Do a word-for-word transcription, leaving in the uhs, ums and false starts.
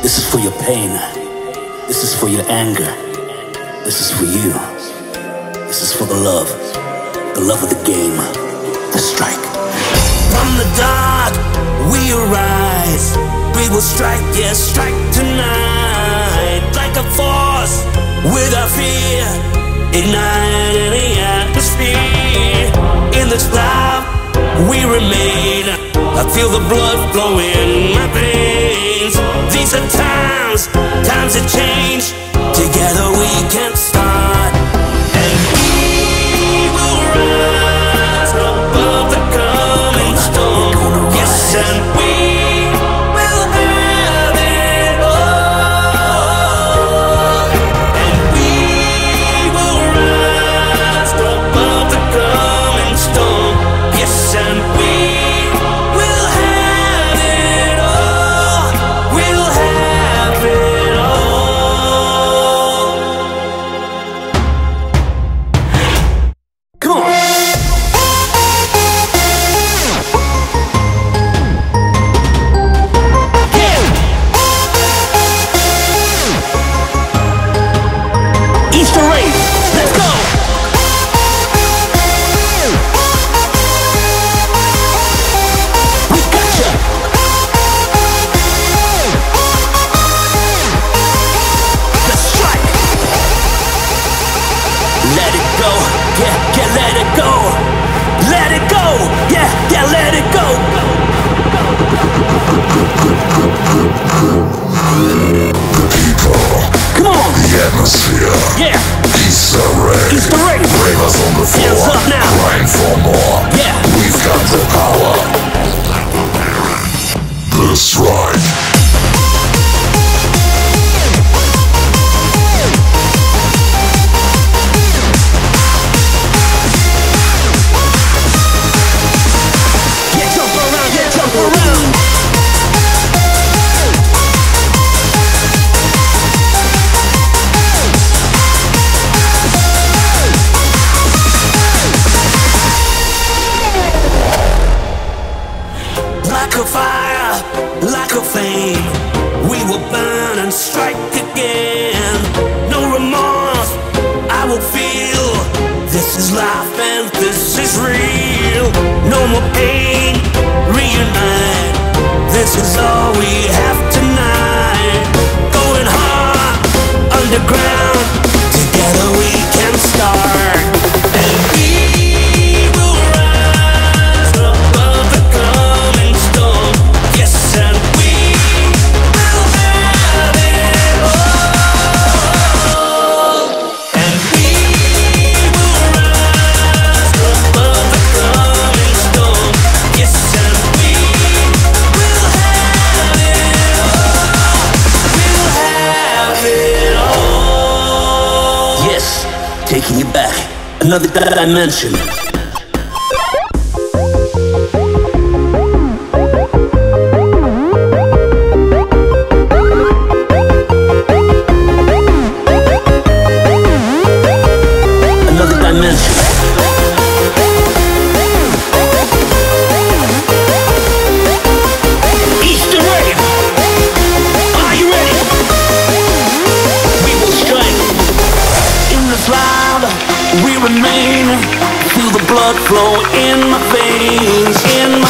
This is for your pain. This is for your anger. This is for you. This is for the love. The love of the game. The strike. From the dark, we arise. We will strike, yes, strike tonight. Like a force, without fear, igniting the atmosphere. In this cloud, we remain. I feel the blood flow in my veins. These are times, times that change. Together we can start. And we will rise above the coming storm. Yes, and we will have it all. And we will rise above the coming storm. Yes, and we will have it all. We'll have it all. Come on. Easter Rave, let's go! We gotcha! Let's strike! Let it go, yeah, yeah, let it go! Let it go, yeah, yeah, let it go! Come on! The atmosphere, Yeah! Easter Rave. Easter Rave. Ravers on the floor, Hands up now. crying for more. Yeah. We've got the power. The strike. Yeah, jump around, yeah, jump around! Like a fire, like a flame, we will burn and strike again. No remorse, I will feel. This is life and this is real. No more pain, reunite. This is all we have tonight. Going hard, underground. Together we can start. And we will rise above the coming storm. Yes, and we will have it all. And we will rise above the coming storm. Yes, and we will have it all. We'll have it all. Yes, taking you back, another dimension. Another dimension. Easter Rave. Are you ready? We will strike. In this cloud, we remain. Feel the blood flow in my veins. In